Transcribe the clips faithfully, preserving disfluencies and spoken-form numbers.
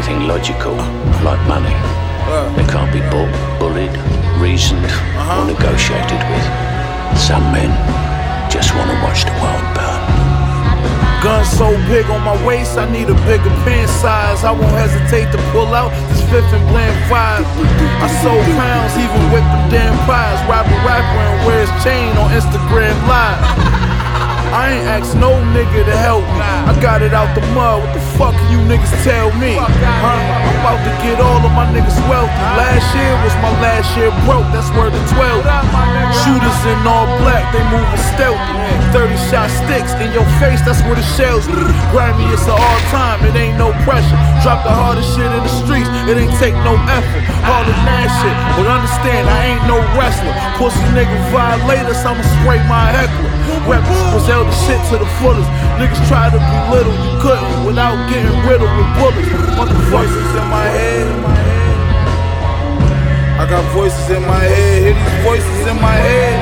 anything logical, like money. They can't be bought, bullied, reasoned, or negotiated with. Some men just want to watch the world burn. Gun so big on my waist, I need a bigger pen size. I won't hesitate to pull out this fifth and blend five. I sold pounds, even with them damn pies. Rob a rapper and wear his chain on Instagram Live. I ain't asked no nigga to help me. I got it out the mud, what the fuck can you niggas tell me? Huh? I'm about to get all of my niggas wealthy. Last year was my last year broke, that's worth of twelve. Shooters in all black, they moving stealthy. thirty shot sticks in your face, that's where the shells be. Grammy, it's an all time, it ain't no pressure. Drop the hardest shit in the streets, it ain't take no effort. All the mad shit, but understand I ain't no wrestler. Pussy nigga violators, I'ma spray my heckler. Represent the shit to the fullest. Niggas try to belittle, you couldn't without getting riddled with bullets. Motherfuckers in my head. I got voices in my head. Hear these voices in my head.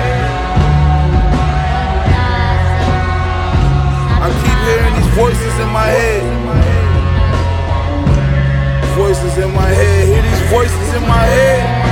I keep hearing these voices in my head. Voices in my head. Hear these voices in my head.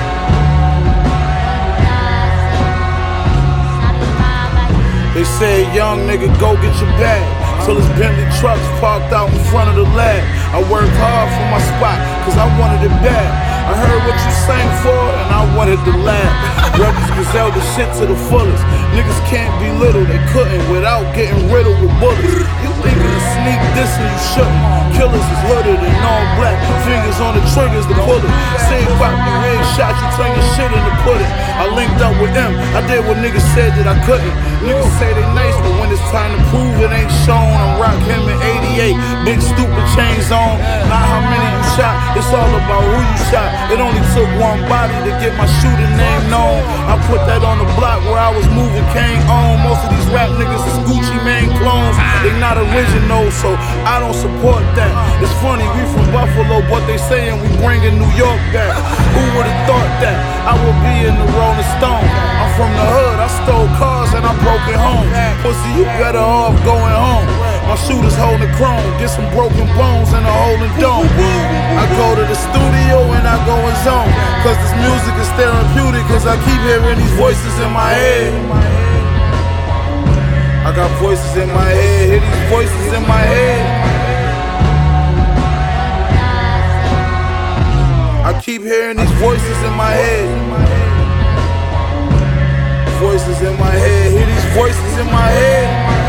They say, young nigga, go get your bag. Till it's Bentley trucks parked out in front of the lab. I worked hard for my spot, cause I wanted it bad. I heard what you sang for, and I wanted to laugh. Rebels gazelle the shit to the fullest. Niggas can't be little, they couldn't without getting riddled with bullets. You thinking to sneak this and you shouldn't. Killers is hooded in all black, fingers on the triggers to pull it. Same pop you red shot, you turn your shit into pudding. I linked up with them, I did what niggas said that I couldn't. Niggas say they nice, but when it's time to prove it ain't shown. I rock him in eighty-eight, big stupid chains on. Not how many you shot, it's all about who you shot. It only took one body to get my shooter name known. I put that on the block where I was moving, came on. Most of these rap niggas is Gucci Mane clones. They not original, so I don't support that. It's funny, we from Buffalo, but they saying we bringing New York back. Who would've thought that I would be in the Rolling Stone? I'm from the hood, I stole cars and I broke it home. Pussy, you better off going home. My shooters holding chrome, get some broken bones and a holding dome. I go to the studio and I go in zone, cause this music is therapeutic, cause I keep hearing these voices in my head. I got voices in my head, hear these voices in my head. I keep hearing these voices in my head. Voices in my head, hear these voices in my head.